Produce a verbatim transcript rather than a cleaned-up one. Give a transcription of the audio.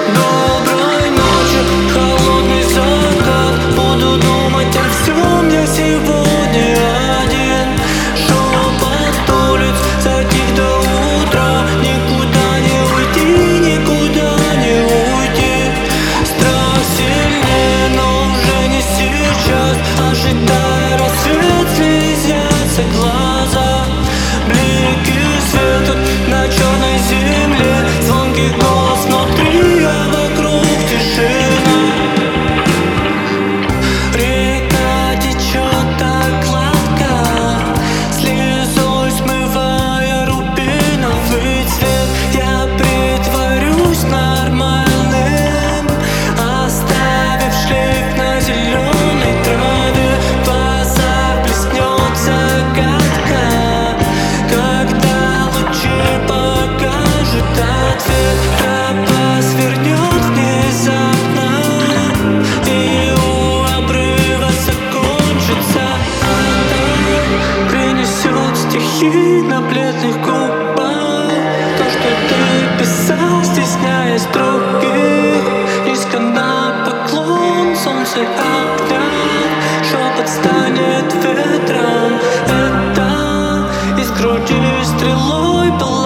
Доброй ночи, холодный закат. Буду думать о всем я сегодня один. Шепот улиц затих до утра. Никуда не уйти, никуда не уйти. Страх сильнее, но уже не сейчас. Ожидая рассвет, слезятся глаза. Блики света на черной земле. Звонкий голос внутри, а вокруг тишина. Река течет так гладко, слезой смывая рубиновый цвет. Я притворюсь нормальным, оставив шлейф на зеленой траве. В глазах блеснет загадка, когда лучи покажут ответ. Тропа свернет внезапно, и у обрыва закончится. Она принесет стихи на бледных губах. То, что ты писал, стесняясь других. Низко на поклон солнце огнят. Шепот станет ветром. Это из груди стрелой была.